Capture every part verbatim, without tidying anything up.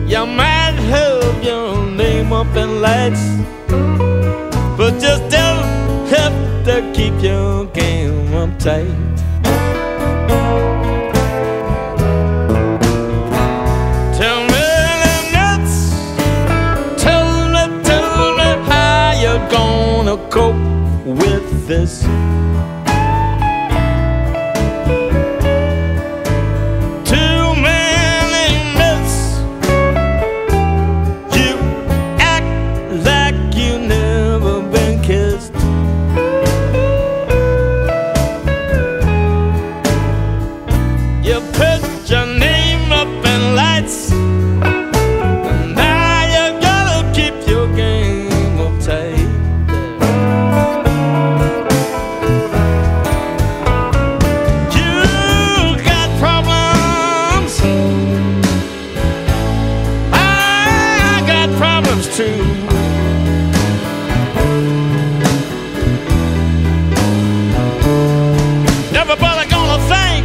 You might have your name up in lights, but you still have to keep your game up tight. Tell me the nuts, tell me, tell me how you're gonna cope with this. You put your name up in lights, and now you gotta keep your game up tight. You got problems, I got problems too. Everybody gonna think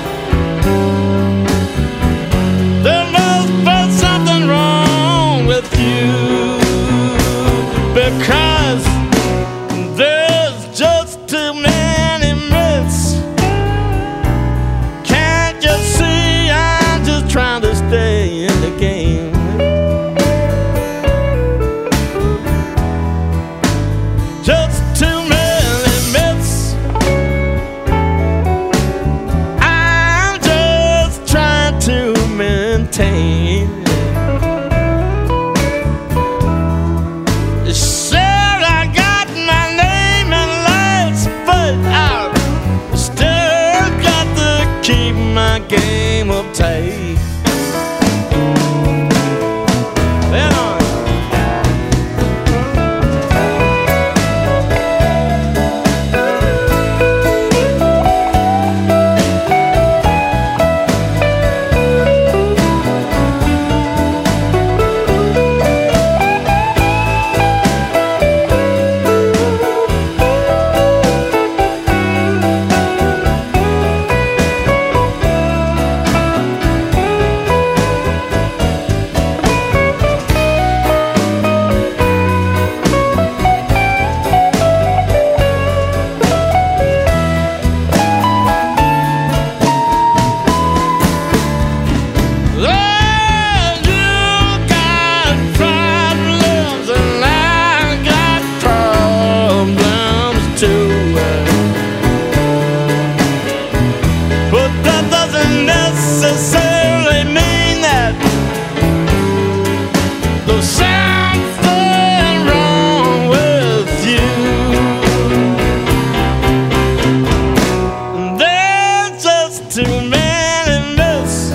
there must be something wrong with you, because there's just too many myths. Can't you see I'm just trying to stay in the game? Just too many myths. I'm just trying to maintain. Sure, I got my name in lights, but I still got to keep my game up tight. Yeah. Necessarily mean that there's something wrong with you. There's just too many myths.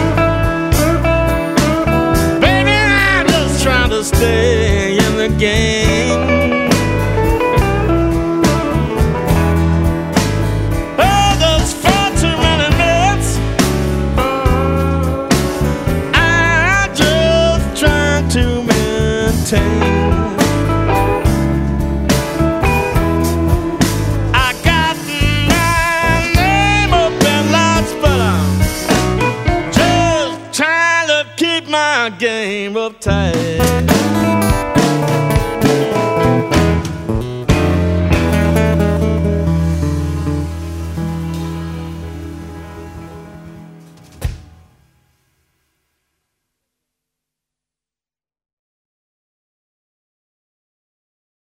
Baby, I'm just trying to stay in the game. To maintain, I got my name up in lights, but I'm just trying to keep my game up tight.